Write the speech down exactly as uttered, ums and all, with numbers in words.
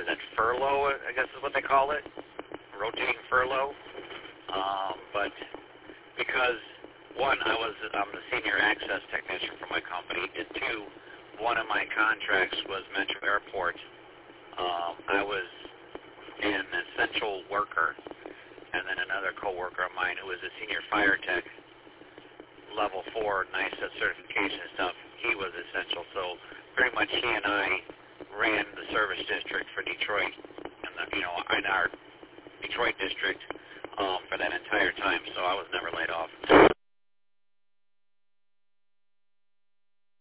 what is it, furlough, I guess is what they call it, rotating furlough. Um, but because, one, I was, I'm the senior access technician for my company, and two, one of my contracts was Metro Airport. Um, I was an essential worker, and then another coworker of mine who was a senior fire tech, level four NISA certification stuff, he was essential. So pretty much he and I ran the service district for Detroit, and the, you know, in our Detroit district um, for that entire time. So I was never laid off.